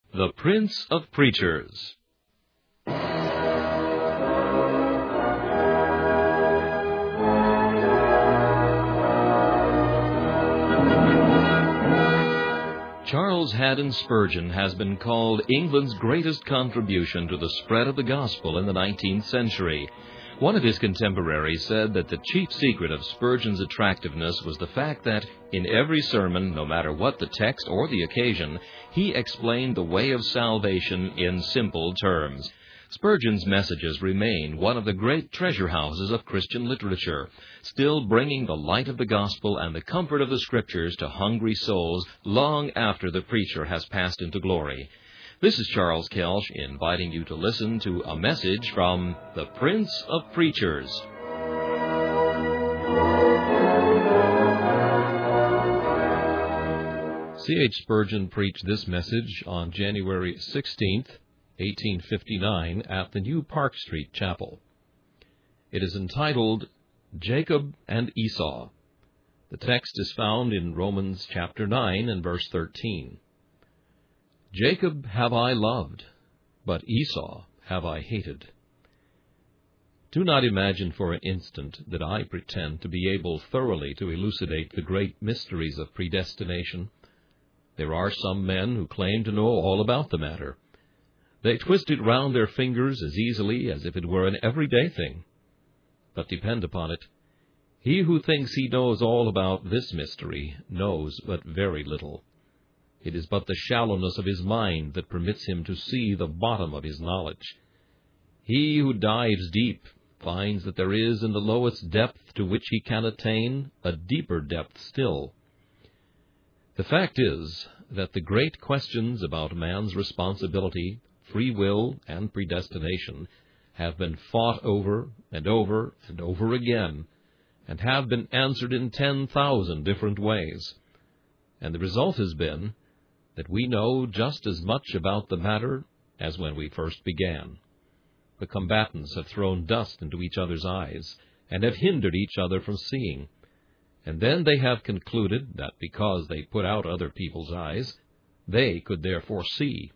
The Prince of Preachers. Charles Haddon Spurgeon has been called England's greatest contribution to the spread of the gospel in the 19th century. One of his contemporaries said that the chief secret of Spurgeon's attractiveness was the fact that, in every sermon, no matter what the text or the occasion, he explained the way of salvation in simple terms. Spurgeon's messages remain one of the great treasure houses of Christian literature, still bringing the light of the gospel and the comfort of the Scriptures to hungry souls long after the preacher has passed into glory. This is Charles Kelsch inviting you to listen to a message from the Prince of Preachers. C.H. Spurgeon preached this message on January 16th, 1859, at the New Park Street Chapel. It is entitled, Jacob and Esau. The text is found in Romans chapter 9 and verse 13. Jacob have I loved, but Esau have I hated. Do not imagine for an instant that I pretend to be able thoroughly to elucidate the great mysteries of predestination. There are some men who claim to know all about the matter. They twist it round their fingers as easily as if it were an everyday thing. But depend upon it, he who thinks he knows all about this mystery knows but very little. It is but the shallowness of his mind that permits him to see the bottom of his knowledge. He who dives deep finds that there is in the lowest depth to which he can attain a deeper depth still. The fact is that the great questions about man's responsibility, free will, and predestination have been fought over and over and over again, and have been answered in 10,000 different ways. And the result has been that we know just as much about the matter as when we first began. The combatants have thrown dust into each other's eyes, and have hindered each other from seeing. And then they have concluded that because they put out other people's eyes, they could therefore see.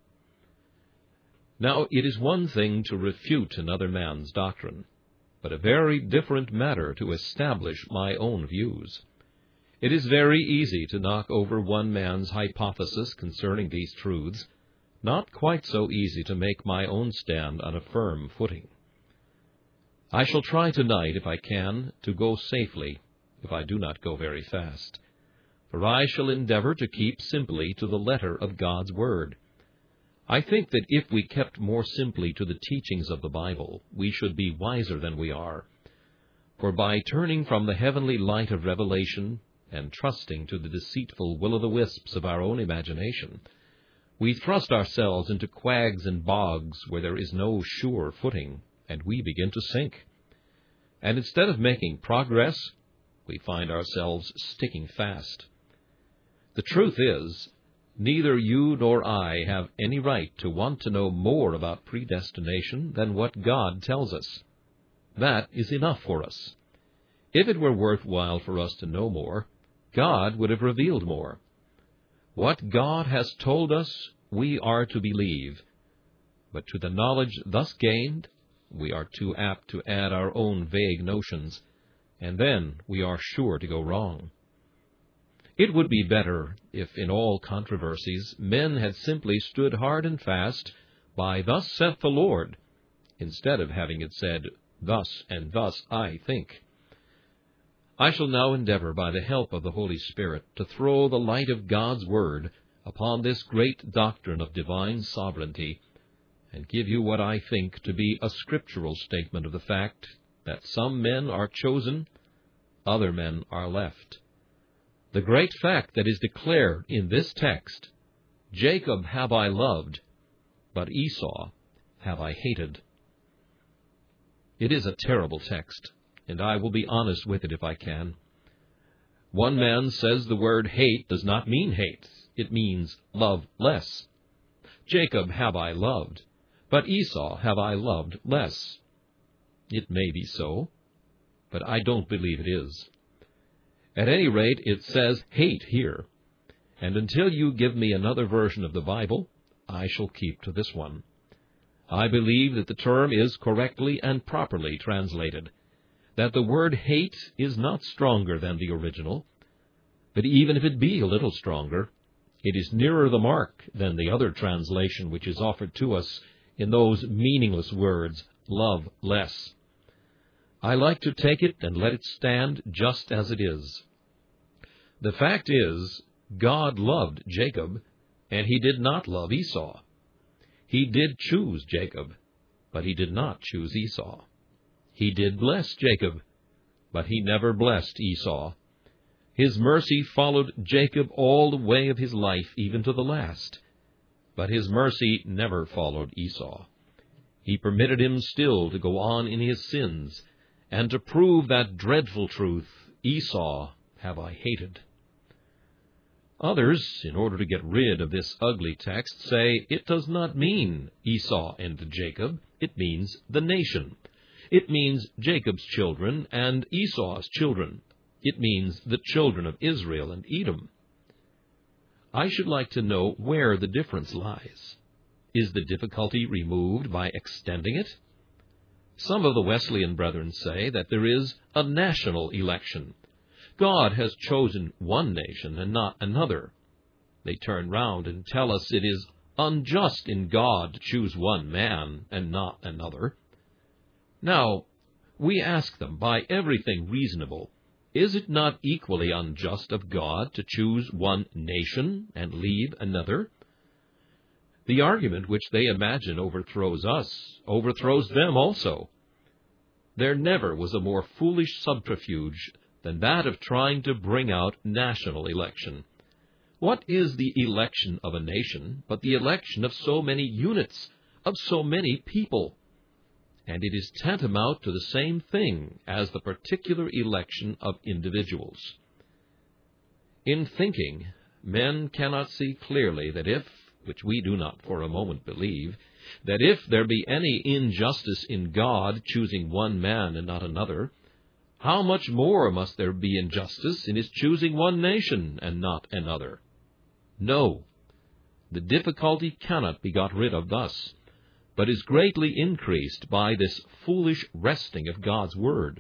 Now, it is one thing to refute another man's doctrine, but a very different matter to establish my own views. It is very easy to knock over one man's hypothesis concerning these truths, not quite so easy to make my own stand on a firm footing. I shall try tonight, if I can, to go safely, if I do not go very fast, for I shall endeavor to keep simply to the letter of God's Word. I think that if we kept more simply to the teachings of the Bible, we should be wiser than we are. For by turning from the heavenly light of revelation and trusting to the deceitful will-o'-the-wisps of our own imagination, we thrust ourselves into quags and bogs where there is no sure footing, and we begin to sink. And instead of making progress, we find ourselves sticking fast. The truth is, neither you nor I have any right to want to know more about predestination than what God tells us. That is enough for us. If it were worthwhile for us to know more, God would have revealed more. What God has told us, we are to believe. But to the knowledge thus gained, we are too apt to add our own vague notions, and then we are sure to go wrong. It would be better if in all controversies men had simply stood hard and fast by "Thus saith the Lord," instead of having it said, "Thus and thus I think." I shall now endeavor, by the help of the Holy Spirit, to throw the light of God's Word upon this great doctrine of divine sovereignty, and give you what I think to be a scriptural statement of the fact that some men are chosen, other men are left. The great fact that is declared in this text, Jacob have I loved, but Esau have I hated. It is a terrible text, and I will be honest with it if I can. One man says the word hate does not mean hate. It means love less. Jacob have I loved, but Esau have I loved less. It may be so, but I don't believe it is. At any rate, it says hate here, and until you give me another version of the Bible, I shall keep to this one. I believe that the term is correctly and properly translated, that the word hate is not stronger than the original, but even if it be a little stronger, it is nearer the mark than the other translation which is offered to us in those meaningless words, love less. I like to take it and let it stand just as it is. The fact is, God loved Jacob, and he did not love Esau. He did choose Jacob, but he did not choose Esau. He did bless Jacob, but he never blessed Esau. His mercy followed Jacob all the way of his life, even to the last. But his mercy never followed Esau. He permitted him still to go on in his sins, and to prove that dreadful truth, Esau have I hated. Others, in order to get rid of this ugly text, say it does not mean Esau and Jacob, it means the nation. It means Jacob's children and Esau's children. It means the children of Israel and Edom. I should like to know where the difference lies. Is the difficulty removed by extending it? Some of the Wesleyan brethren say that there is a national election. God has chosen one nation and not another. They turn round and tell us it is unjust in God to choose one man and not another. Now, we ask them, by everything reasonable, is it not equally unjust of God to choose one nation and leave another? The argument which they imagine overthrows us overthrows them also. There never was a more foolish subterfuge than that of trying to bring out national election. What is the election of a nation but the election of so many units, of so many people? And it is tantamount to the same thing as the particular election of individuals. In thinking, men cannot see clearly that if, which we do not for a moment believe, that if there be any injustice in God choosing one man and not another, how much more must there be injustice in his choosing one nation and not another? No, the difficulty cannot be got rid of thus, but is greatly increased by this foolish wresting of God's word.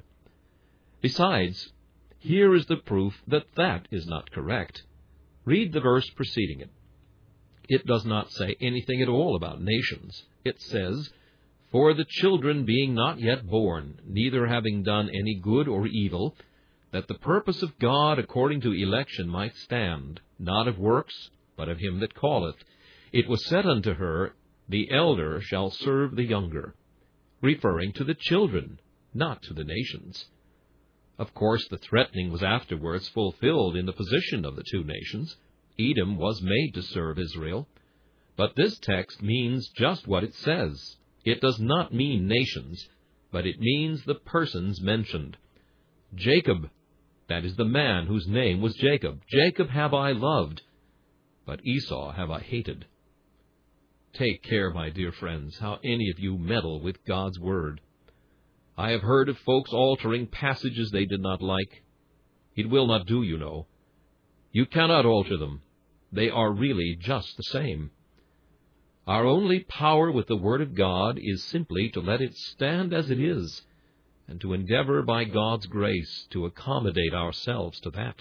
Besides, here is the proof that that is not correct. Read the verse preceding it. It does not say anything at all about nations. It says, "For the children being not yet born, neither having done any good or evil, that the purpose of God according to election might stand, not of works, but of him that calleth. It was said unto her, The elder shall serve the younger," referring to the children, not to the nations. Of course, the threatening was afterwards fulfilled in the position of the two nations. Edom was made to serve Israel. But this text means just what it says. It does not mean nations, but it means the persons mentioned. Jacob, that is the man whose name was Jacob. Jacob have I loved, but Esau have I hated. Take care, my dear friends, how any of you meddle with God's word. I have heard of folks altering passages they did not like. It will not do, you know. You cannot alter them. They are really just the same. Our only power with the Word of God is simply to let it stand as it is, and to endeavor by God's grace to accommodate ourselves to that.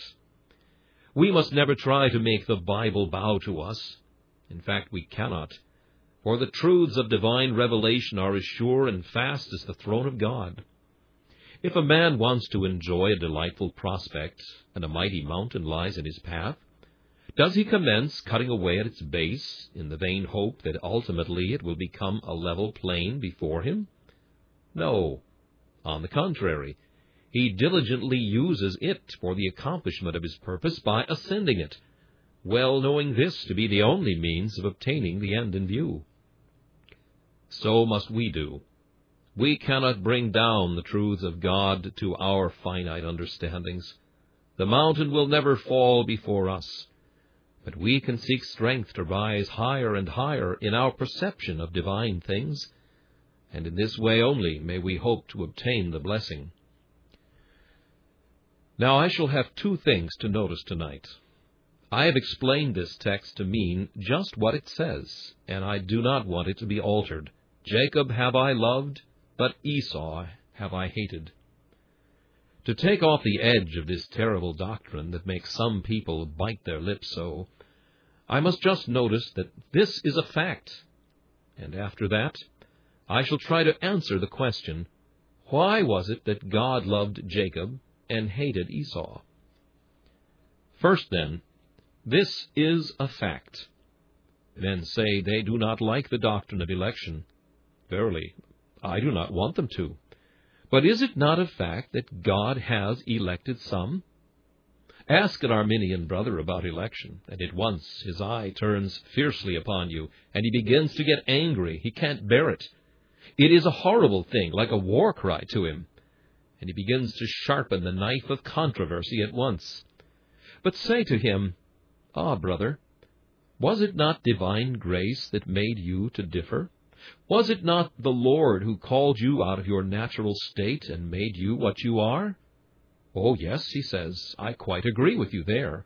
We must never try to make the Bible bow to us. In fact, we cannot, for the truths of divine revelation are as sure and fast as the throne of God. If a man wants to enjoy a delightful prospect, and a mighty mountain lies in his path, does he commence cutting away at its base in the vain hope that ultimately it will become a level plain before him? No. On the contrary, he diligently uses it for the accomplishment of his purpose by ascending it, well knowing this to be the only means of obtaining the end in view. So must we do. We cannot bring down the truths of God to our finite understandings. The mountain will never fall before us, but we can seek strength to rise higher and higher in our perception of divine things, and in this way only may we hope to obtain the blessing. Now I shall have two things to notice tonight. I have explained this text to mean just what it says, and I do not want it to be altered. Jacob have I loved, but Esau have I hated. To take off the edge of this terrible doctrine that makes some people bite their lips so, I must just notice that this is a fact, and after that, I shall try to answer the question, why was it that God loved Jacob and hated Esau? First, then, this is a fact. Men say they do not like the doctrine of election. Verily, I do not want them to. But is it not a fact that God has elected some? Ask an Arminian brother about election, and at once his eye turns fiercely upon you, and he begins to get angry. He can't bear it. It is a horrible thing, like a war cry to him, and he begins to sharpen the knife of controversy at once. But say to him, "Ah, brother, was it not divine grace that made you to differ? Was it not the Lord who called you out of your natural state and made you what you are?" "Oh, yes," he says, "I quite agree with you there."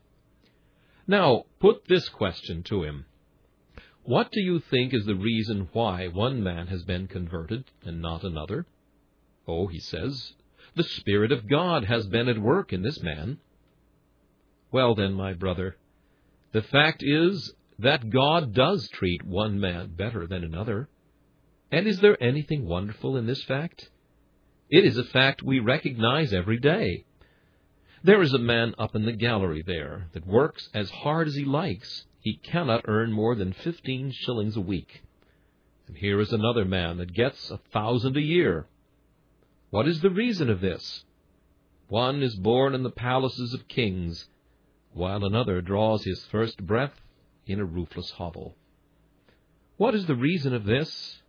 Now, put this question to him. What do you think is the reason why one man has been converted and not another? "Oh," he says, "the Spirit of God has been at work in this man." Well then, my brother, the fact is that God does treat one man better than another. And is there anything wonderful in this fact? It is a fact we recognize every day. There is a man up in the gallery there that works as hard as he likes. He cannot earn more than 15 shillings a week. And here is another man that gets 1,000 a year. What is the reason of this? One is born in the palaces of kings, while another draws his first breath in a roofless hovel. What is the reason of this?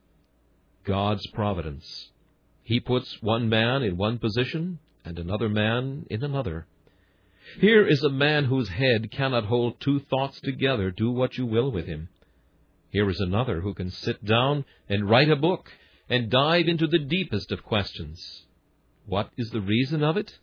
God's providence. He puts one man in one position and another man in another. Here is a man whose head cannot hold two thoughts together, do what you will with him. Here is another who can sit down and write a book and dive into the deepest of questions. What is the reason of it?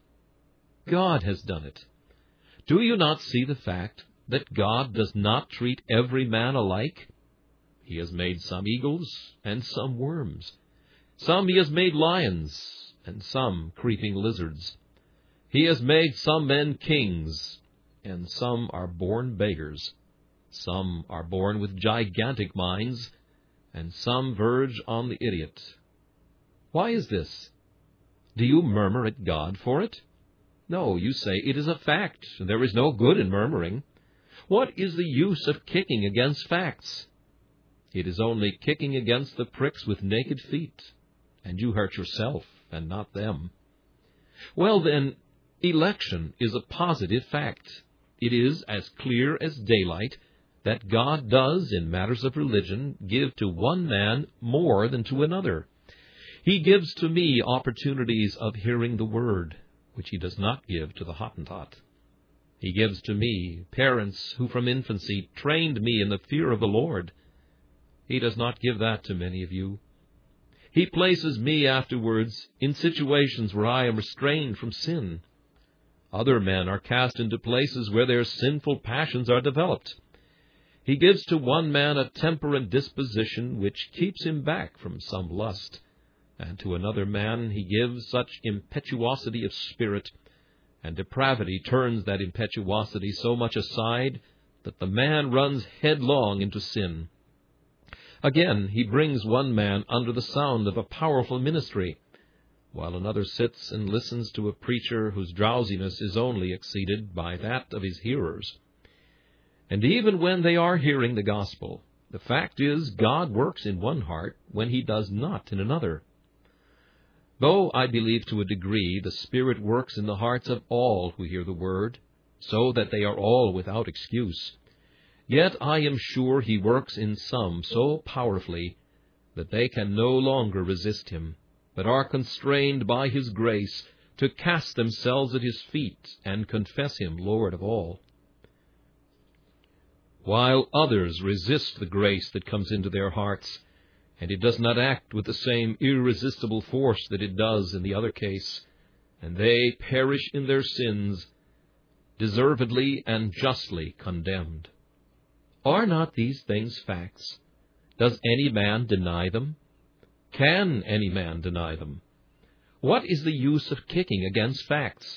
God has done it. Do you not see the fact that God does not treat every man alike? He has made some eagles and some worms. Some he has made lions and some creeping lizards. He has made some men kings, and some are born beggars. Some are born with gigantic minds, and some verge on the idiot. Why is this? Do you murmur at God for it? No, you say it is a fact. There is no good in murmuring. What is the use of kicking against facts? It is only kicking against the pricks with naked feet, and you hurt yourself and not them. Well then, election is a positive fact. It is as clear as daylight that God does, in matters of religion, give to one man more than to another. He gives to me opportunities of hearing the word, which he does not give to the Hottentot. He gives to me parents who from infancy trained me in the fear of the Lord. He does not give that to many of you. He places me afterwards in situations where I am restrained from sin. Other men are cast into places where their sinful passions are developed. He gives to one man a temper and disposition which keeps him back from some lust, and to another man he gives such impetuosity of spirit, and depravity turns that impetuosity so much aside that the man runs headlong into sin. Again, he brings one man under the sound of a powerful ministry, while another sits and listens to a preacher whose drowsiness is only exceeded by that of his hearers. And even when they are hearing the gospel, the fact is God works in one heart when he does not in another. Though I believe to a degree the Spirit works in the hearts of all who hear the word, so that they are all without excuse, yet I am sure he works in some so powerfully that they can no longer resist him, but are constrained by his grace to cast themselves at his feet and confess him Lord of all. While others resist the grace that comes into their hearts, and it does not act with the same irresistible force that it does in the other case, and they perish in their sins, deservedly and justly condemned. Are not these things facts? Does any man deny them? Can any man deny them? What is the use of kicking against facts?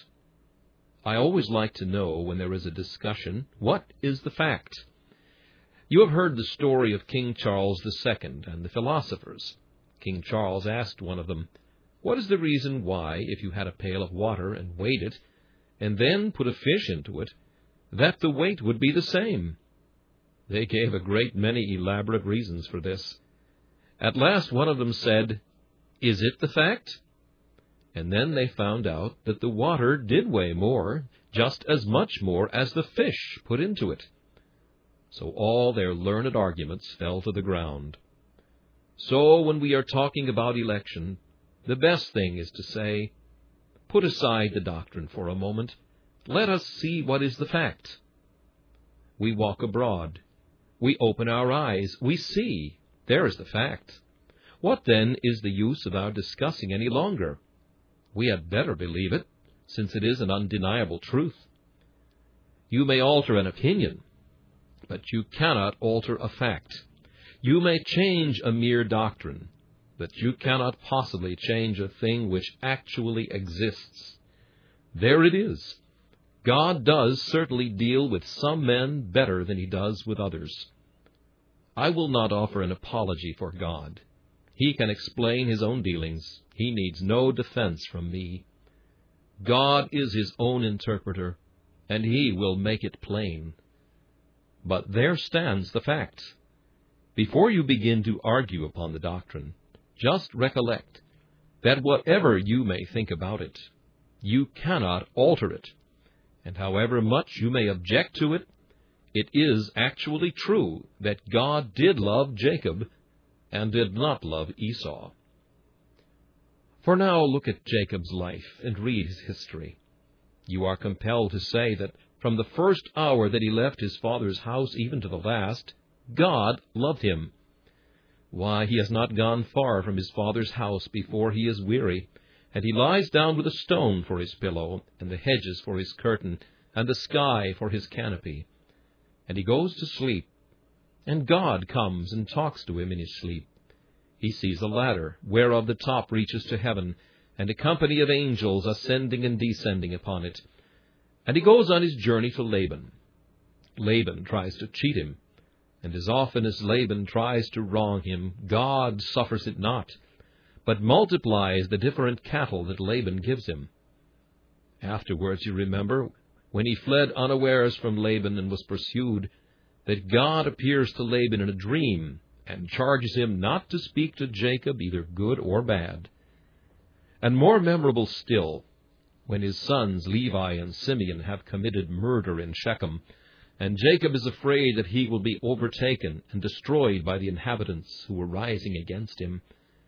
I always like to know, when there is a discussion, what is the fact? You have heard the story of King Charles II and the philosophers. King Charles asked one of them, "What is the reason why, if you had a pail of water and weighed it, and then put a fish into it, that the weight would be the same?" They gave a great many elaborate reasons for this. At last one of them said, "Is it the fact?" And then they found out that the water did weigh more, just as much more as the fish put into it. So all their learned arguments fell to the ground. So when we are talking about election, the best thing is to say, put aside the doctrine for a moment. Let us see what is the fact. We walk abroad. We open our eyes. We see. There is the fact. What then is the use of our discussing any longer? We had better believe it, since it is an undeniable truth. You may alter an opinion, but you cannot alter a fact. You may change a mere doctrine, but you cannot possibly change a thing which actually exists. There it is. God does certainly deal with some men better than he does with others. I will not offer an apology for God. He can explain his own dealings. He needs no defense from me. God is his own interpreter, and he will make it plain. But there stands the fact. Before you begin to argue upon the doctrine, just recollect that whatever you may think about it, you cannot alter it. And however much you may object to it, it is actually true that God did love Jacob and did not love Esau. For now look at Jacob's life and read his history. You are compelled to say that from the first hour that he left his father's house even to the last, God loved him. Why, he has not gone far from his father's house before he is weary, and he lies down with a stone for his pillow, and the hedges for his curtain, and the sky for his canopy. And he goes to sleep, and God comes and talks to him in his sleep. He sees a ladder, whereof the top reaches to heaven, and a company of angels ascending and descending upon it. And he goes on his journey to Laban. Laban tries to cheat him, and as often as Laban tries to wrong him, God suffers it not, but multiplies the different cattle that Laban gives him. Afterwards, you remember, when he fled unawares from Laban and was pursued, that God appears to Laban in a dream, and charges him not to speak to Jacob either good or bad. And more memorable still, when his sons Levi and Simeon have committed murder in Shechem, and Jacob is afraid that he will be overtaken and destroyed by the inhabitants who are rising against him,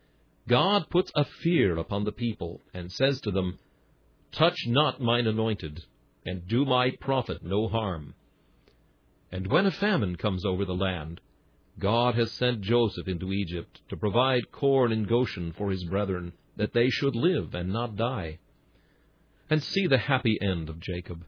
God puts a fear upon the people, and says to them, "Touch not mine anointed, and do my prophet no harm." And when a famine comes over the land, God has sent Joseph into Egypt to provide corn in Goshen for his brethren, that they should live and not die. And see the happy end of Jacob.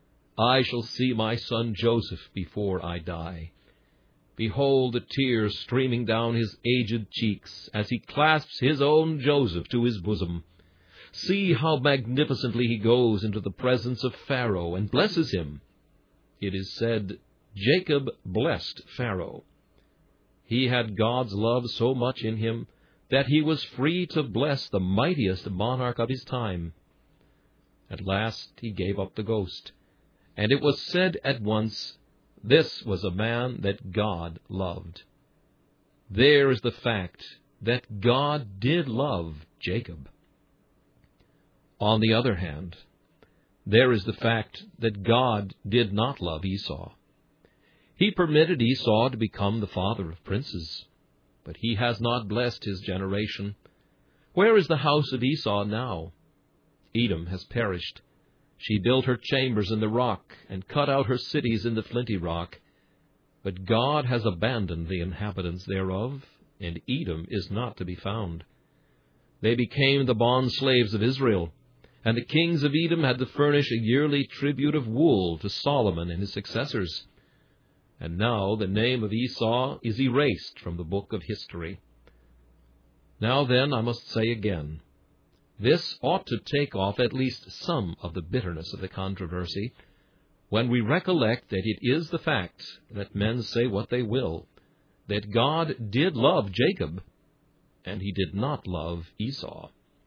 I shall see my son Joseph before I die. Behold the tears streaming down his aged cheeks as he clasps his own Joseph to his bosom. See how magnificently he goes into the presence of Pharaoh and blesses him. It is said, Jacob blessed Pharaoh. He had God's love so much in him that he was free to bless the mightiest monarch of his time. At last he gave up the ghost, and it was said at once, this was a man that God loved. There is the fact that God did love Jacob. On the other hand, there is the fact that God did not love Esau. He permitted Esau to become the father of princes, but he has not blessed his generation. Where is the house of Esau now? Edom has perished. She built her chambers in the rock, and cut out her cities in the flinty rock. But God has abandoned the inhabitants thereof, and Edom is not to be found. They became the bond slaves of Israel, and the kings of Edom had to furnish a yearly tribute of wool to Solomon and his successors. And now the name of Esau is erased from the book of history. Now then, I must say again, this ought to take off at least some of the bitterness of the controversy, when we recollect that it is the fact, that men say what they will, that God did love Jacob, and he did not love Esau.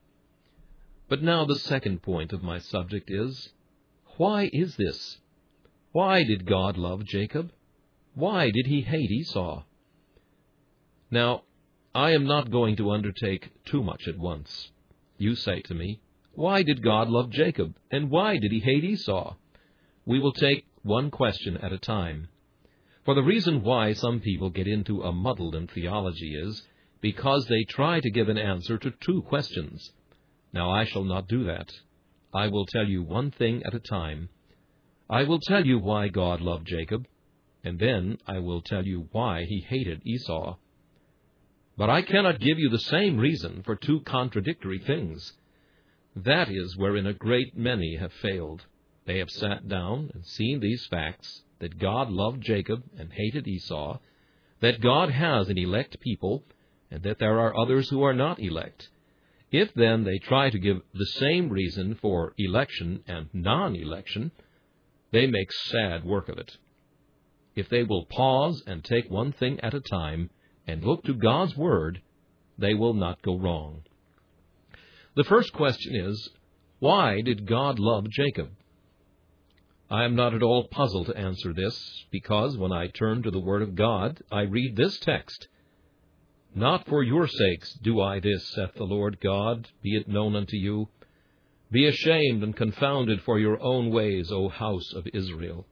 But now the second point of my subject is, why is this? Why did God love Jacob? Why did he hate Esau? Now, I am not going to undertake too much at once. You say to me, why did God love Jacob, and why did he hate Esau? We will take one question at a time. For the reason why some people get into a muddle in theology is because they try to give an answer to two questions. Now, I shall not do that. I will tell you one thing at a time. I will tell you why God loved Jacob, and then I will tell you why he hated Esau. But I cannot give you the same reason for two contradictory things. That is wherein a great many have failed. They have sat down and seen these facts, that God loved Jacob and hated Esau, that God has an elect people, and that there are others who are not elect. If then they try to give the same reason for election and non-election, they make sad work of it. If they will pause and take one thing at a time and look to God's Word, they will not go wrong. The first question is, why did God love Jacob? I am not at all puzzled to answer this, because when I turn to the Word of God, I read this text, "Not for your sakes do I this, saith the Lord God, be it known unto you. Be ashamed and confounded for your own ways, O house of Israel."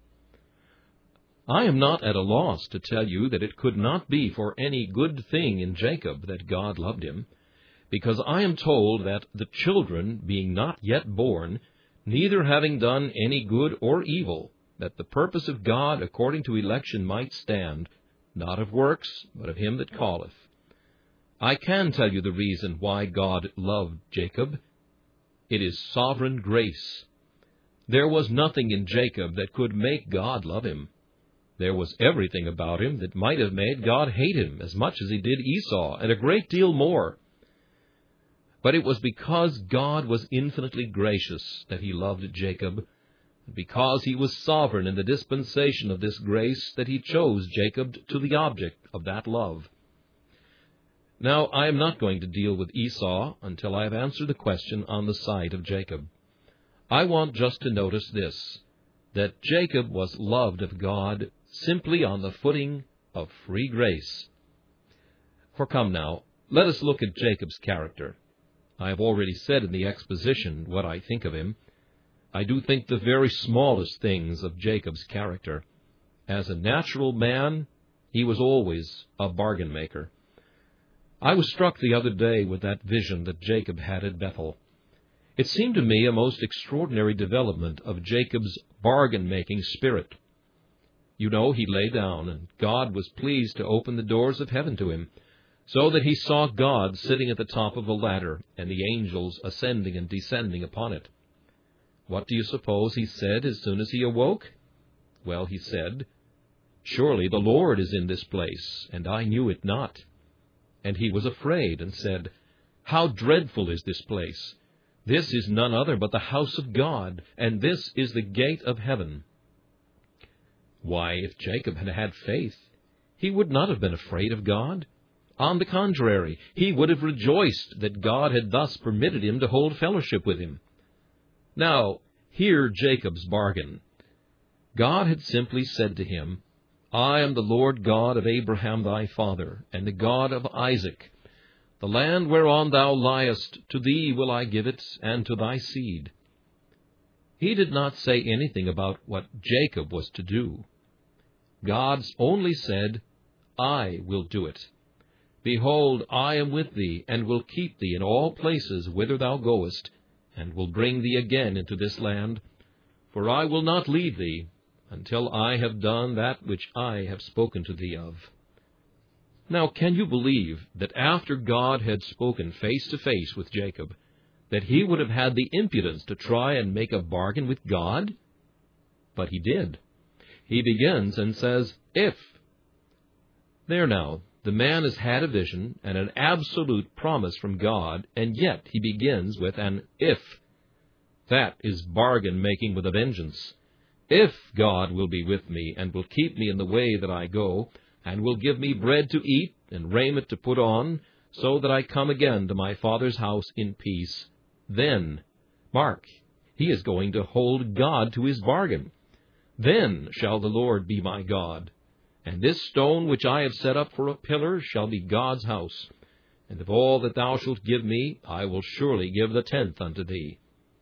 I am not at a loss to tell you that it could not be for any good thing in Jacob that God loved him, because I am told that the children, being not yet born, neither having done any good or evil, that the purpose of God according to election might stand, not of works, but of him that calleth. I can tell you the reason why God loved Jacob. It is sovereign grace. There was nothing in Jacob that could make God love him. There was everything about him that might have made God hate him as much as he did Esau, and a great deal more. But it was because God was infinitely gracious that he loved Jacob, and because he was sovereign in the dispensation of this grace that he chose Jacob to the object of that love. Now, I am not going to deal with Esau until I have answered the question on the side of Jacob. I want just to notice this, that Jacob was loved of God simply on the footing of free grace. For come now, let us look at Jacob's character. I have already said in the exposition what I think of him. I do think the very smallest things of Jacob's character. As a natural man, he was always a bargain maker. I was struck the other day with that vision that Jacob had at Bethel. It seemed to me a most extraordinary development of Jacob's bargain-making spirit. You know, he lay down, and God was pleased to open the doors of heaven to him, so that he saw God sitting at the top of a ladder, and the angels ascending and descending upon it. What do you suppose he said as soon as he awoke? Well, he said, "Surely the Lord is in this place, and I knew it not." And he was afraid, and said, "How dreadful is this place! This is none other but the house of God, and this is the gate of heaven." Why, if Jacob had had faith, he would not have been afraid of God. On the contrary, he would have rejoiced that God had thus permitted him to hold fellowship with him. Now, hear Jacob's bargain. God had simply said to him, "I am the Lord God of Abraham thy father, and the God of Isaac. The land whereon thou liest, to thee will I give it, and to thy seed." He did not say anything about what Jacob was to do. God only said, "I will do it. Behold, I am with thee, and will keep thee in all places whither thou goest, and will bring thee again into this land. For I will not leave thee, until I have done that which I have spoken to thee of." Now, can you believe that after God had spoken face to face with Jacob, that he would have had the impudence to try and make a bargain with God? But he did. He begins and says, if. There now, the man has had a vision and an absolute promise from God, and yet he begins with an if. That is bargain making with a vengeance. If God will be with me and will keep me in the way that I go, and will give me bread to eat and raiment to put on, so that I come again to my Father's house in peace, then, mark, he is going to hold God to his bargain. Then shall the Lord be my God, and this stone which I have set up for a pillar shall be God's house. And of all that thou shalt give me, I will surely give the tenth unto thee.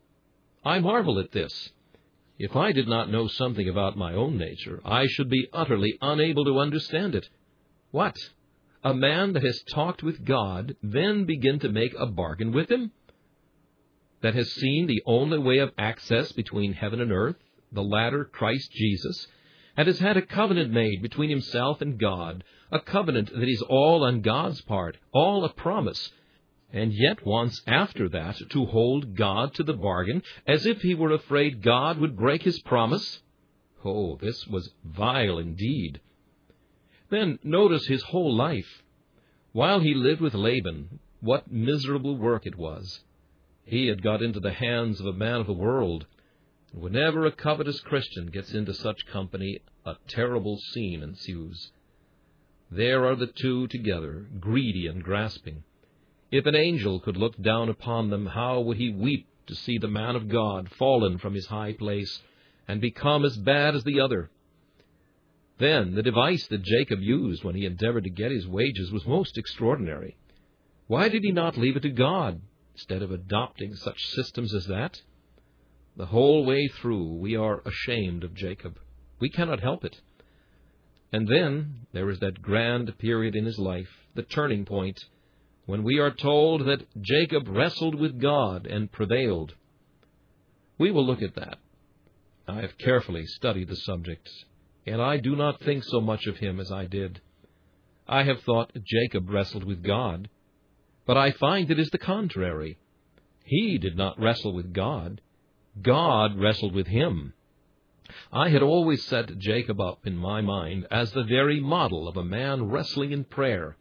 I marvel at this. If I did not know something about my own nature, I should be utterly unable to understand it. What? A man that has talked with God then begin to make a bargain with him? That has seen the only way of access between heaven and earth, the latter Christ Jesus, and has had a covenant made between himself and God, a covenant that is all on God's part, all a promise, and yet wants after that to hold God to the bargain, as if he were afraid God would break his promise? Oh, this was vile indeed. Then notice his whole life. While he lived with Laban, what miserable work it was. He had got into the hands of a man of the world. And whenever a covetous Christian gets into such company, a terrible scene ensues. There are the two together, greedy and grasping. If an angel could look down upon them, how would he weep to see the man of God fallen from his high place and become as bad as the other? Then the device that Jacob used when he endeavored to get his wages was most extraordinary. Why did he not leave it to God, instead of adopting such systems as that? The whole way through we are ashamed of Jacob. We cannot help it. And then there is that grand period in his life, the turning point, when we are told that Jacob wrestled with God and prevailed. We will look at that. I have carefully studied the subject, and I do not think so much of him as I did. I have thought Jacob wrestled with God, but I find it is the contrary. He did not wrestle with God. God wrestled with him. I had always set Jacob up in my mind as the very model of a man wrestling in prayer.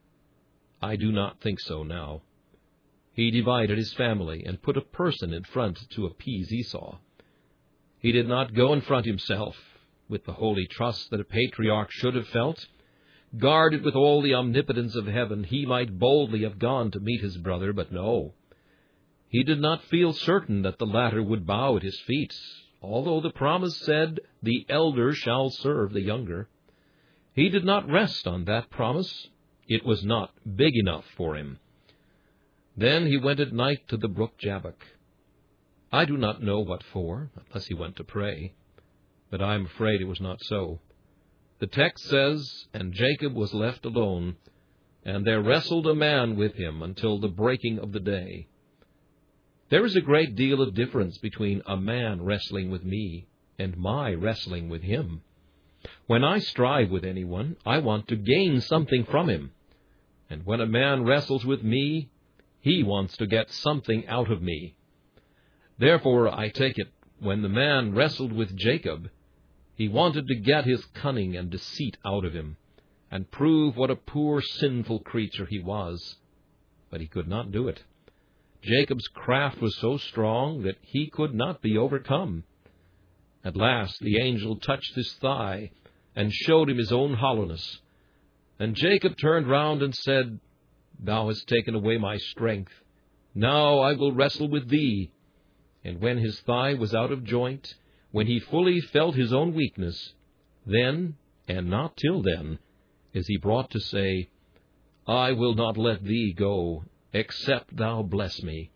I do not think so now. He divided his family and put a person in front to appease Esau. He did not go in front himself, with the holy trust that a patriarch should have felt. Guarded with all the omnipotence of heaven, he might boldly have gone to meet his brother, but no. He did not feel certain that the latter would bow at his feet, although the promise said, "The elder shall serve the younger." He did not rest on that promise. It was not big enough for him. Then he went at night to the brook Jabbok. I do not know what for, unless he went to pray, but I am afraid it was not so. The text says, "And Jacob was left alone, and there wrestled a man with him until the breaking of the day." There is a great deal of difference between a man wrestling with me and my wrestling with him. When I strive with anyone, I want to gain something from him. And when a man wrestles with me, he wants to get something out of me. Therefore, I take it, when the man wrestled with Jacob, he wanted to get his cunning and deceit out of him, and prove what a poor sinful creature he was. But he could not do it. Jacob's craft was so strong that he could not be overcome. At last the angel touched his thigh and showed him his own hollowness. And Jacob turned round and said, "Thou hast taken away my strength. Now I will wrestle with thee." And when his thigh was out of joint, when he fully felt his own weakness, then, and not till then, is he brought to say, "I will not let thee go, except thou bless me."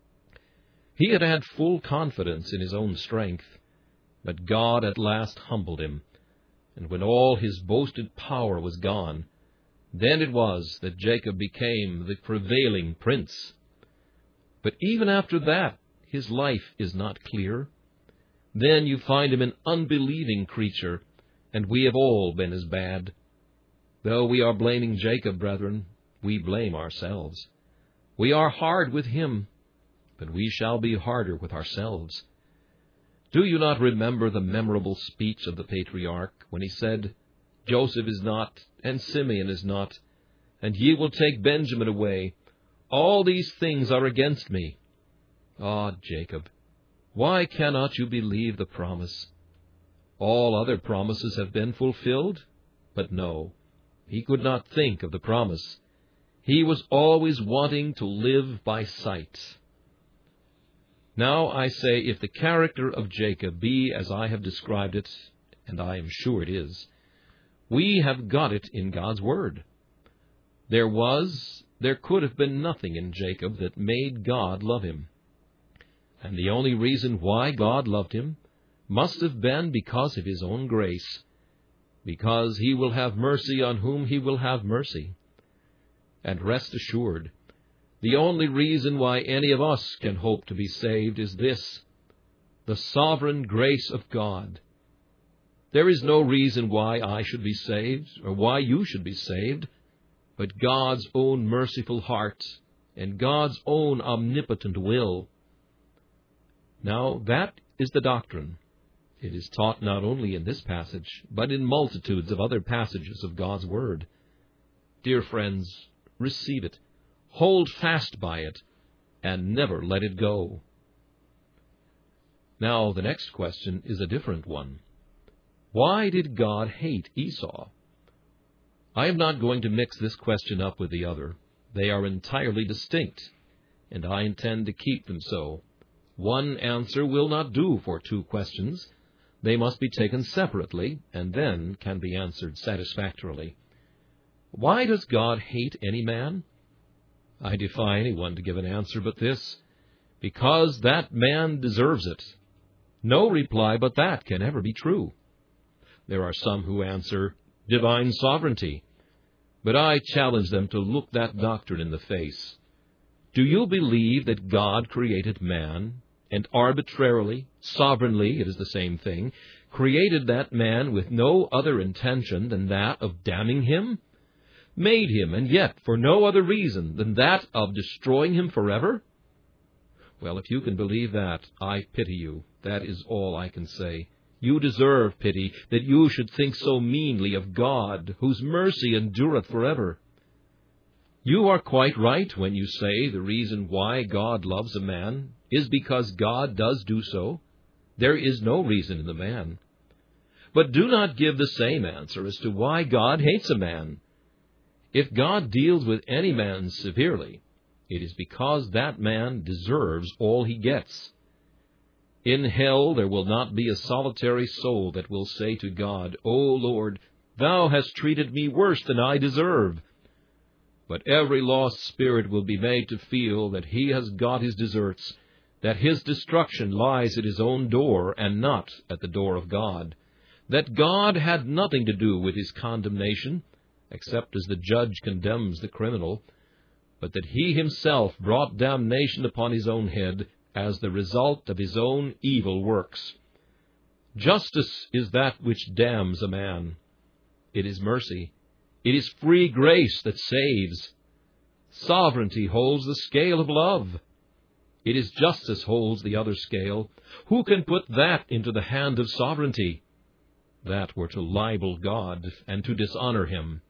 He had had full confidence in his own strength, but God at last humbled him, and when all his boasted power was gone, then it was that Jacob became the prevailing prince. But even after that, his life is not clear. Then you find him an unbelieving creature, and we have all been as bad. Though we are blaming Jacob, brethren, we blame ourselves. We are hard with him, but we shall be harder with ourselves. Do you not remember the memorable speech of the patriarch, when he said, Joseph is not, and Simeon is not, and ye will take Benjamin away. All these things are against me. Ah, Jacob, why cannot you believe the promise? All other promises have been fulfilled, but no, he could not think of the promise. He was always wanting to live by sight. Now I say, if the character of Jacob be as I have described it, and I am sure it is, we have got it in God's Word. There could have been nothing in Jacob that made God love him. And the only reason why God loved him must have been because of his own grace, because he will have mercy on whom he will have mercy. And rest assured, the only reason why any of us can hope to be saved is this: the sovereign grace of God. There is no reason why I should be saved, or why you should be saved, but God's own merciful heart and God's own omnipotent will. Now, that is the doctrine. It is taught not only in this passage, but in multitudes of other passages of God's Word. Dear friends, receive it, hold fast by it, and never let it go. Now, the next question is a different one. Why did God hate Esau? I am not going to mix this question up with the other. They are entirely distinct, and I intend to keep them so. One answer will not do for two questions. They must be taken separately, and then can be answered satisfactorily. Why does God hate any man? I defy anyone to give an answer but this: because that man deserves it. No reply but that can ever be true. There are some who answer, divine sovereignty. But I challenge them to look that doctrine in the face. Do you believe that God created man, and arbitrarily, sovereignly, it is the same thing, created that man with no other intention than that of damning him? Made him, and yet for no other reason than that of destroying him forever? Well, if you can believe that, I pity you. That is all I can say. You deserve pity, that you should think so meanly of God, whose mercy endureth forever. You are quite right when you say the reason why God loves a man is because God does do so. There is no reason in the man. But do not give the same answer as to why God hates a man. If God deals with any man severely, it is because that man deserves all he gets. In hell there will not be a solitary soul that will say to God, O Lord, Thou hast treated me worse than I deserve. But every lost spirit will be made to feel that he has got his deserts, that his destruction lies at his own door and not at the door of God, that God had nothing to do with his condemnation, except as the judge condemns the criminal, but that he himself brought damnation upon his own head as the result of his own evil works. Justice is that which damns a man. It is mercy. It is free grace that saves. Sovereignty holds the scale of love. It is justice holds the other scale. Who can put that into the hand of sovereignty? That were to libel God and to dishonor him.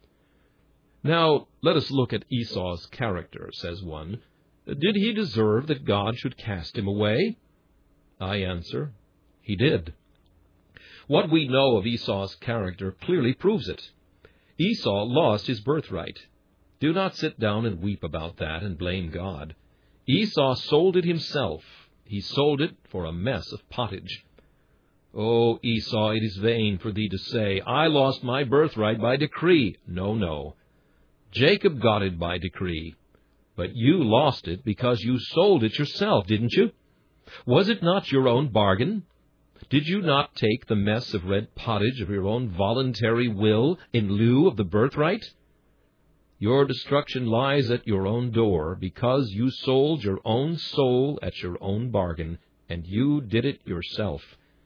Now, let us look at Esau's character, says one. Did he deserve that God should cast him away? I answer, he did. What we know of Esau's character clearly proves it. Esau lost his birthright. Do not sit down and weep about that and blame God. Esau sold it himself. He sold it for a mess of pottage. Oh, Esau, it is vain for thee to say, I lost my birthright by decree. No, no. Jacob got it by decree. But you lost it because you sold it yourself, didn't you? Was it not your own bargain? Did you not take the mess of red pottage of your own voluntary will in lieu of the birthright? Your destruction lies at your own door because you sold your own soul at your own bargain, and you did it yourself.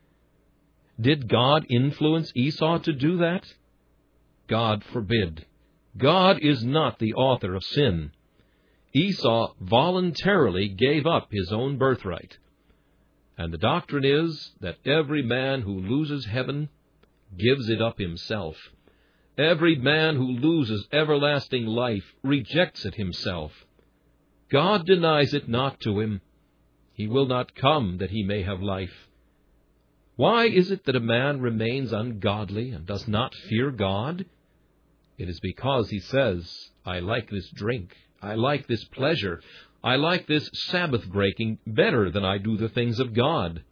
Did God influence Esau to do that? God forbid. God is not the author of sin. Esau voluntarily gave up his own birthright. And the doctrine is that every man who loses heaven gives it up himself. Every man who loses everlasting life rejects it himself. God denies it not to him. He will not come that he may have life. Why is it that a man remains ungodly and does not fear God? It is because he says, I like this drink, I like this pleasure, I like this Sabbath breaking better than I do the things of God.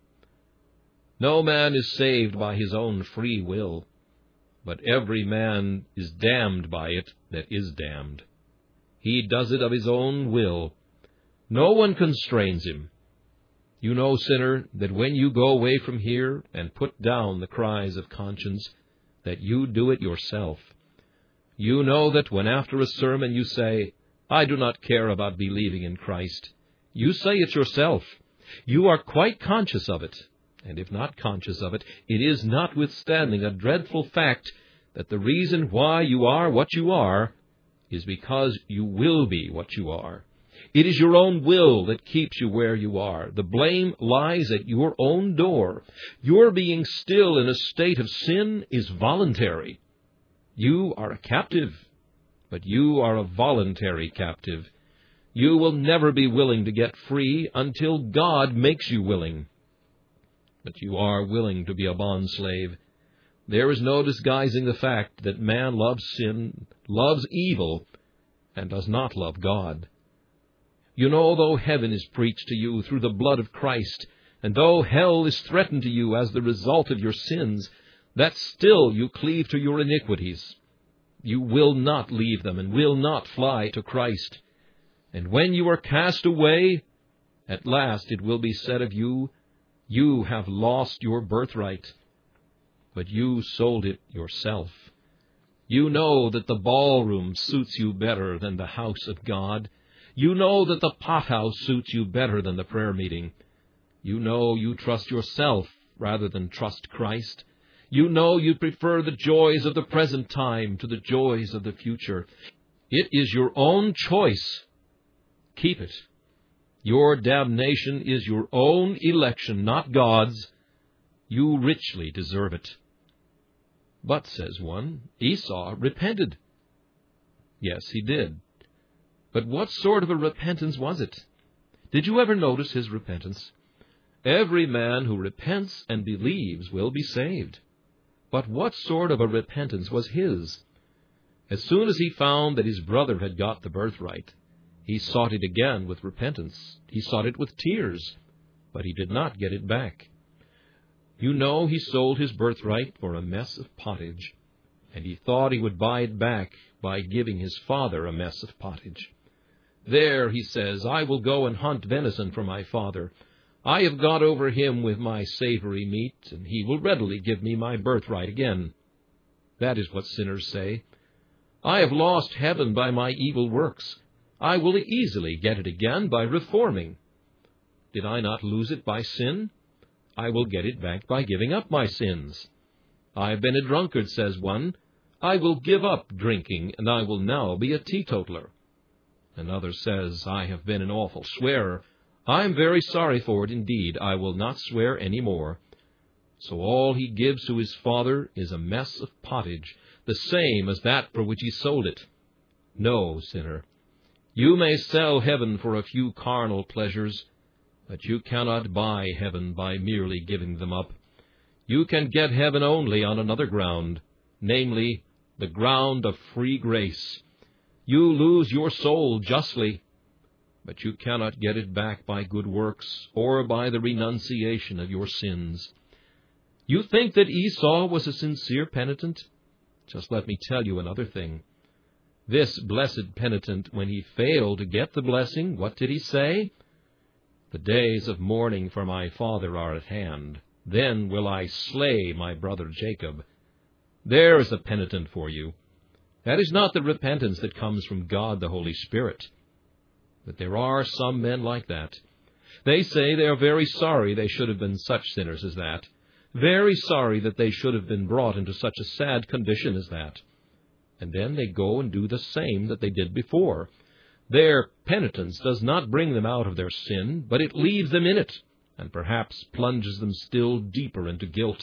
No man is saved by his own free will, but every man is damned by it that is damned. He does it of his own will. No one constrains him. You know, sinner, that when you go away from here and put down the cries of conscience, that you do it yourself. You know that when after a sermon you say, I do not care about believing in Christ, you say it yourself. You are quite conscious of it. And if not conscious of it, it is notwithstanding a dreadful fact that the reason why you are what you are is because you will be what you are. It is your own will that keeps you where you are. The blame lies at your own door. Your being still in a state of sin is voluntary. You are a captive, but you are a voluntary captive. You will never be willing to get free until God makes you willing. But you are willing to be a bondslave. There is no disguising the fact that man loves sin, loves evil, and does not love God. You know, though heaven is preached to you through the blood of Christ, and though hell is threatened to you as the result of your sins, that still you cleave to your iniquities. You will not leave them and will not fly to Christ. And when you are cast away, at last it will be said of you, you have lost your birthright, but you sold it yourself. You know that the ballroom suits you better than the house of God. You know that the pothouse suits you better than the prayer meeting. You know you trust yourself rather than trust Christ. You know you prefer the joys of the present time to the joys of the future. It is your own choice. Keep it. Your damnation is your own election, not God's. You richly deserve it. But, says one, Esau repented. Yes, he did. But what sort of a repentance was it? Did you ever notice his repentance? Every man who repents and believes will be saved. But what sort of a repentance was his? As soon as he found that his brother had got the birthright, he sought it again with repentance. He sought it with tears, but he did not get it back. You know he sold his birthright for a mess of pottage, and he thought he would buy it back by giving his father a mess of pottage. There, he says, I will go and hunt venison for my father. I have got over him with my savory meat, and he will readily give me my birthright again. That is what sinners say. I have lost heaven by my evil works. I will easily get it again by reforming. Did I not lose it by sin? I will get it back by giving up my sins. I have been a drunkard, says one. I will give up drinking, and I will now be a teetotaler. Another says, I have been an awful swearer. I am very sorry for it indeed. I will not swear any more. So all he gives to his father is a mess of pottage, the same as that for which he sold it. No, sinner. You may sell heaven for a few carnal pleasures, but you cannot buy heaven by merely giving them up. You can get heaven only on another ground, namely, the ground of free grace. You lose your soul justly, but you cannot get it back by good works or by the renunciation of your sins. You think that Esau was a sincere penitent? Just let me tell you another thing. This blessed penitent, when he failed to get the blessing, what did he say? The days of mourning for my father are at hand. Then will I slay my brother Jacob. There is a penitent for you. That is not the repentance that comes from God the Holy Spirit. But there are some men like that. They say they are very sorry they should have been such sinners as that. Very sorry that they should have been brought into such a sad condition as that. And then they go and do the same that they did before. Their penitence does not bring them out of their sin, but it leaves them in it, and perhaps plunges them still deeper into guilt.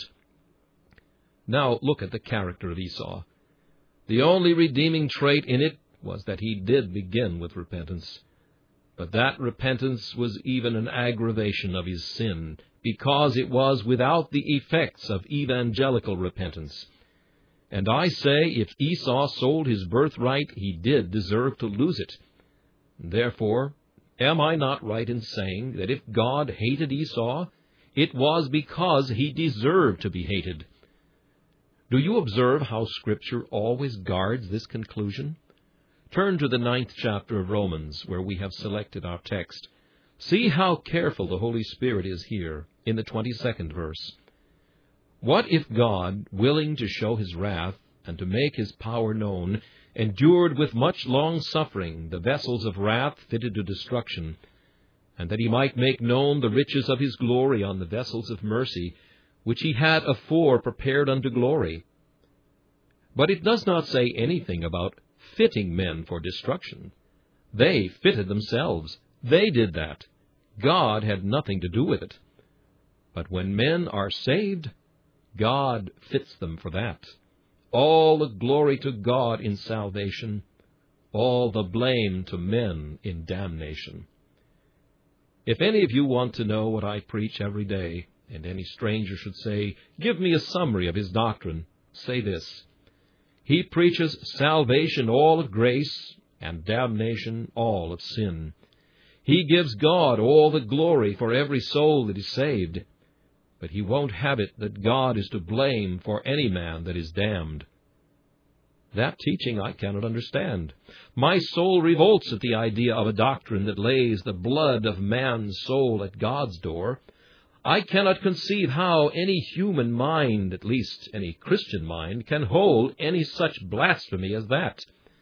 Now look at the character of Esau. The only redeeming trait in it was that he did begin with repentance. But that repentance was even an aggravation of his sin, because it was without the effects of evangelical repentance. And I say, if Esau sold his birthright, he did deserve to lose it. Therefore, am I not right in saying that if God hated Esau, it was because he deserved to be hated? Do you observe how Scripture always guards this conclusion? Turn to the 9th chapter of Romans, where we have selected our text. See how careful the Holy Spirit is here in the 22nd verse. What if God, willing to show his wrath and to make his power known, endured with much long-suffering the vessels of wrath fitted to destruction, and that he might make known the riches of his glory on the vessels of mercy, which he had afore prepared unto glory? But it does not say anything about fitting men for destruction. They fitted themselves. They did that. God had nothing to do with it. But when men are saved, God fits them for that. All the glory to God in salvation, all the blame to men in damnation. If any of you want to know what I preach every day, and any stranger should say, "Give me a summary of his doctrine," say this: he preaches salvation all of grace, and damnation all of sin. He gives God all the glory for every soul that is saved, but he won't have it that God is to blame for any man that is damned. That teaching I cannot understand. My soul revolts at the idea of a doctrine that lays the blood of man's soul at God's door. I cannot conceive how any human mind, at least any Christian mind, can hold any such blasphemy as that.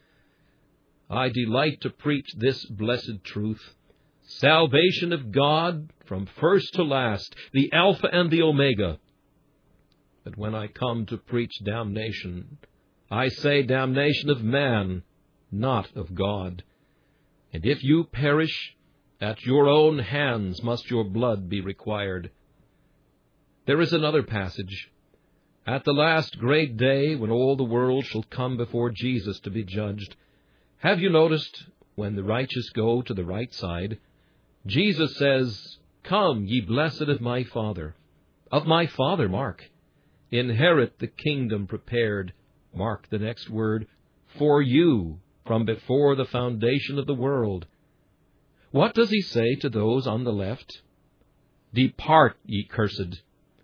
I delight to preach this blessed truth: salvation of God from first to last, the Alpha and the Omega. But when I come to preach damnation, I say damnation of man, not of God. And if you perish, at your own hands must your blood be required. There is another passage. At the last great day, when all the world shall come before Jesus to be judged, have you noticed, when the righteous go to the right side, Jesus says, "Come, ye blessed of my Father." Of my Father, mark. Inherit the kingdom prepared, mark the next word, for you from before the foundation of the world. What does he say to those on the left? Depart, ye cursed.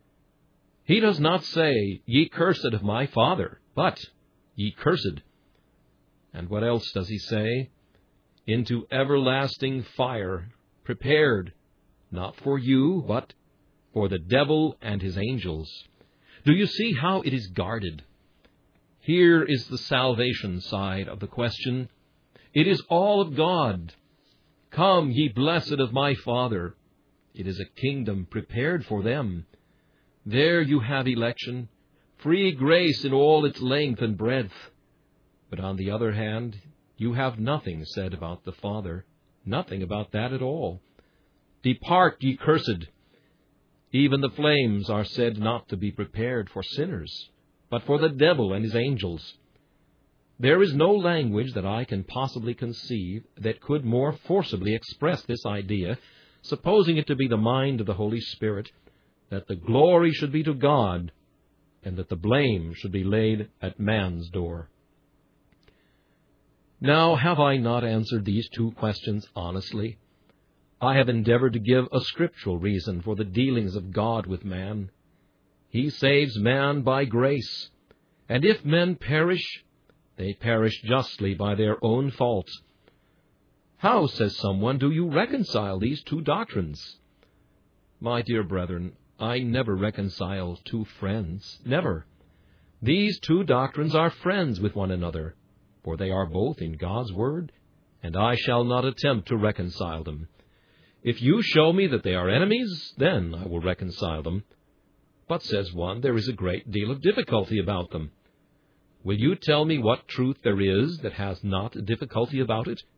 He does not say, ye cursed of my Father, but ye cursed. And what else does he say? Into everlasting fire, prepared, not for you, but for the devil and his angels. Do you see how it is guarded? Here is the salvation side of the question. It is all of God. Come, ye blessed of my Father. It is a kingdom prepared for them. There you have election, free grace in all its length and breadth. But on the other hand, you have nothing said about the Father, nothing about that at all. Depart, ye cursed. Even the flames are said not to be prepared for sinners, but for the devil and his angels. There is no language that I can possibly conceive that could more forcibly express this idea, supposing it to be the mind of the Holy Spirit, that the glory should be to God, and that the blame should be laid at man's door. Now, have I not answered these two questions honestly? I have endeavored to give a scriptural reason for the dealings of God with man. He saves man by grace, and if men perish, they perish justly by their own fault. How, says someone, do you reconcile these two doctrines? My dear brethren, I never reconcile two friends, never. These two doctrines are friends with one another, for they are both in God's Word, and I shall not attempt to reconcile them. If you show me that they are enemies, then I will reconcile them. But, says one, there is a great deal of difficulty about them. Will you tell me what truth there is that has not difficulty about it?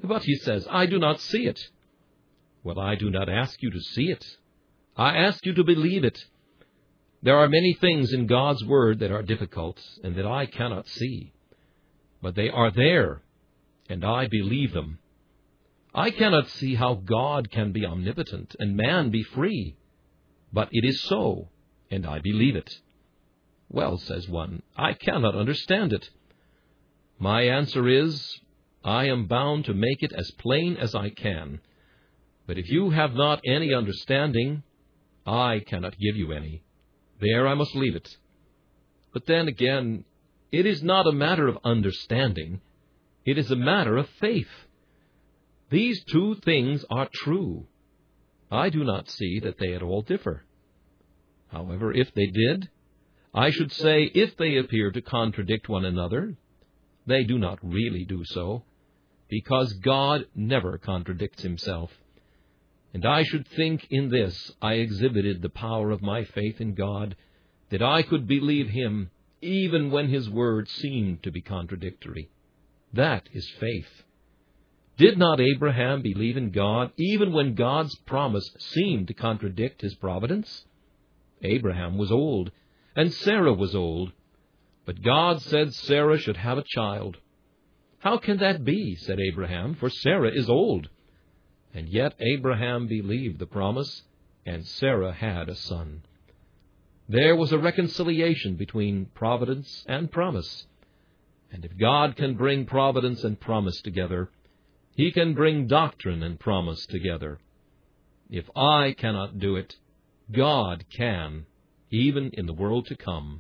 But he says, I do not see it. Well, I do not ask you to see it. I ask you to believe it. There are many things in God's Word that are difficult and that I cannot see. But they are there, and I believe them. I cannot see how God can be omnipotent and man be free. But it is so, and I believe it. Well, says one, I cannot understand it. My answer is, I am bound to make it as plain as I can. But if you have not any understanding, I cannot give you any. There I must leave it. But then again, it is not a matter of understanding. It is a matter of faith. These two things are true. I do not see that they at all differ. However, if they did, I should say if they appear to contradict one another, they do not really do so, because God never contradicts himself. And I should think in this I exhibited the power of my faith in God, that I could believe him even when his word seemed to be contradictory. That is faith. Did not Abraham believe in God even when God's promise seemed to contradict his providence? Abraham was old, and Sarah was old, but God said Sarah should have a child. How can that be, said Abraham, for Sarah is old? And yet Abraham believed the promise, and Sarah had a son. There was a reconciliation between providence and promise. And if God can bring providence and promise together, he can bring doctrine and promise together. If I cannot do it, God can, even in the world to come.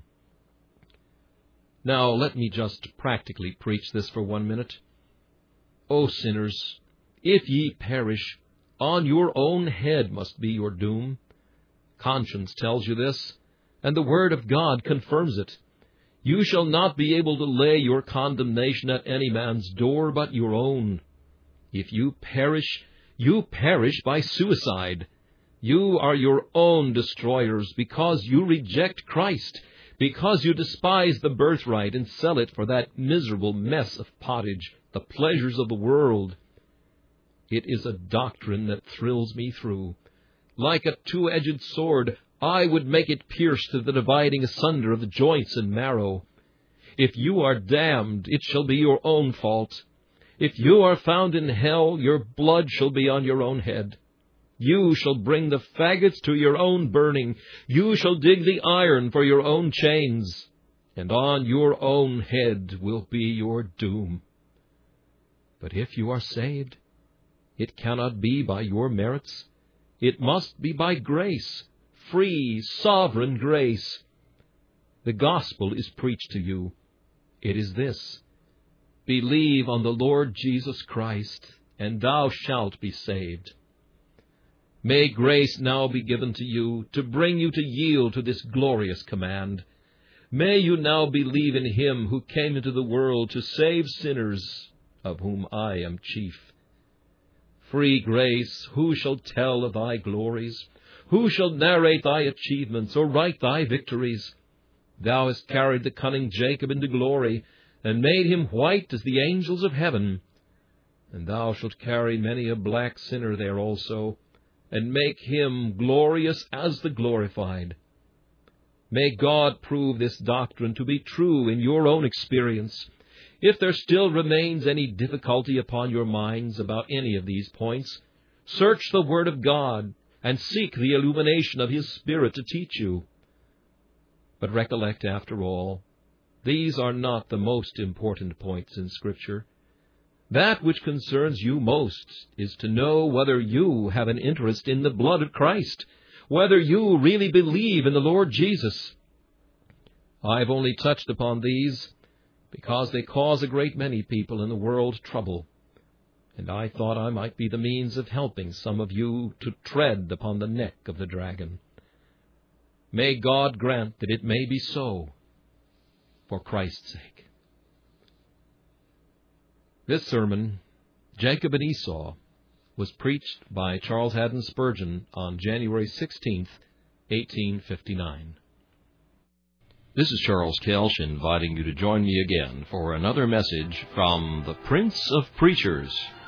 Now, let me just practically preach this for 1 minute. O sinners, if ye perish, on your own head must be your doom. Conscience tells you this, and the Word of God confirms it. You shall not be able to lay your condemnation at any man's door but your own. If you perish by suicide. You are your own destroyers because you reject Christ, because you despise the birthright and sell it for that miserable mess of pottage, the pleasures of the world. It is a doctrine that thrills me through. Like a two-edged sword, I would make it pierce to the dividing asunder of the joints and marrow. If you are damned, it shall be your own fault. If you are found in hell, your blood shall be on your own head. You shall bring the faggots to your own burning. You shall dig the iron for your own chains. And on your own head will be your doom. But if you are saved, it cannot be by your merits. It must be by grace, free, sovereign grace. The gospel is preached to you. It is this: believe on the Lord Jesus Christ, and thou shalt be saved. May grace now be given to you to bring you to yield to this glorious command. May you now believe in him who came into the world to save sinners, of whom I am chief. Free grace, who shall tell of thy glories? Who shall narrate thy achievements or write thy victories? Thou hast carried the cunning Jacob into glory, and made him white as the angels of heaven. And thou shalt carry many a black sinner there also, and make him glorious as the glorified. May God prove this doctrine to be true in your own experience. If there still remains any difficulty upon your minds about any of these points, search the Word of God and seek the illumination of His Spirit to teach you. But recollect, after all, these are not the most important points in Scripture. That which concerns you most is to know whether you have an interest in the blood of Christ, whether you really believe in the Lord Jesus. I've only touched upon these because they cause a great many people in the world trouble, and I thought I might be the means of helping some of you to tread upon the neck of the dragon. May God grant that it may be so, for Christ's sake. This sermon, Jacob and Esau, was preached by Charles Haddon Spurgeon on January 16th, 1859. This is Charles Kelsch inviting you to join me again for another message from the Prince of Preachers.